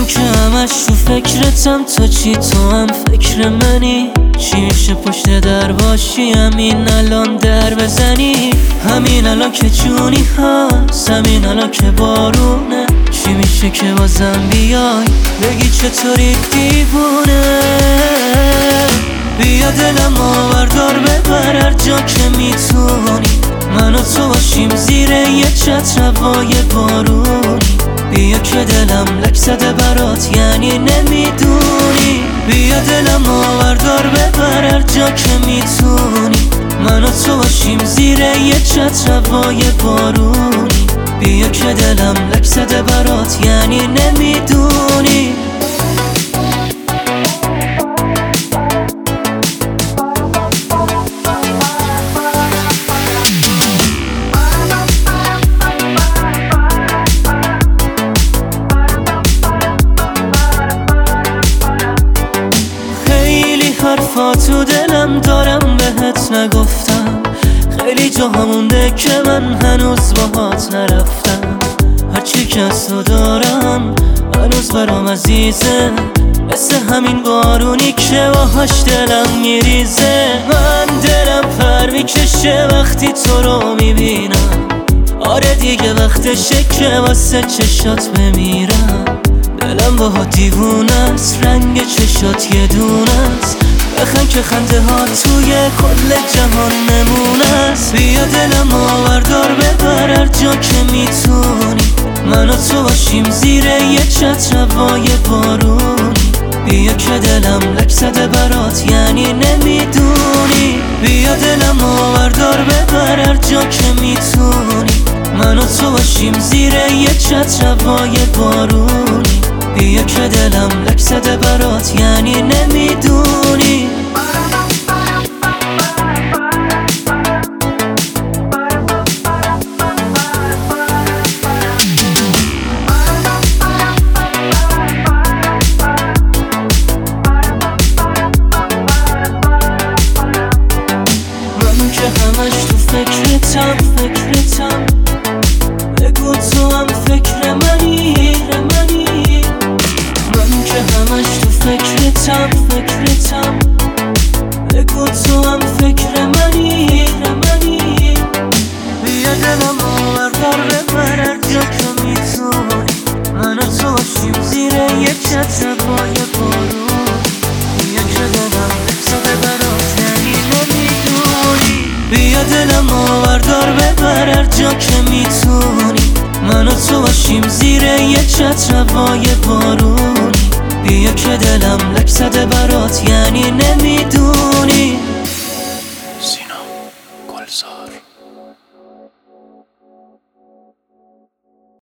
من که همش تو فکرتم، تو چی تو هم فکر منی؟ چی میشه پشت در باشی همین الان در بزنی؟ همین الان که جونی هست، همین الان که بارونه، چی میشه که بازم بیای بگی چطوری دیوونه؟ بیا دلم آوردار ببر هر جا که میتونی، من و تو باشیم زیر یه چتر هوای بارونی. بیا که دلم لک زده برات یعنی نمیدونی، بیا دلم آوردار ببر هر جا که میتونی، من و تو باشیم زیر یه چتر هوای بارونی. بیا که دلم لک زده برات یعنی نمیدونی. حرفا تو دلم دارم بهت نگفتم، خیلی جا مونده که من هنوز باهات نرفتم. هرچی که از تو دارم هنوز برام عزیزه، مثل همین بارونی که باهاش دلم میریزه. من دلم پر میکشه وقتی تو رو میبینم، آره دیگه وقتشه که واسه چشات بمیرم. دلم باها دیوونه است، رنگ چشات یه دونه است، بخند که خنده ها توی کل جهان نمونه است. بیا دلم آوردار ببر هر جا که میتونی، من و تو باشیم زیر یه چتر هوای بارونی. بیا که دلم لک زده برات یعنی نمیدونی، بیا دلم آوردار ببر هر جا که میتونی، من و تو باشیم زیر یه چتر هوای بارونی. بیا که دلم لک زده برات یعنی نمیدونی. من که همش تو فکرتم بگو تو هم فکر منی. من که همش تو فکرتم بگو تو هم فکر منی. بیا دلم آوردار ببر هر جا که میتونی، من و تو باشیم زیر یه چتر هوای بارون. بیا که دلم لک زده برات یعنی نمیدونی، بیا دلم آوردار ببر هر جا که میتونی، من و تو باشیم زیر یه چتر هوای بارونی. بیا که دلم لک زده برات یعنی نمیدونی. سینا گلزار.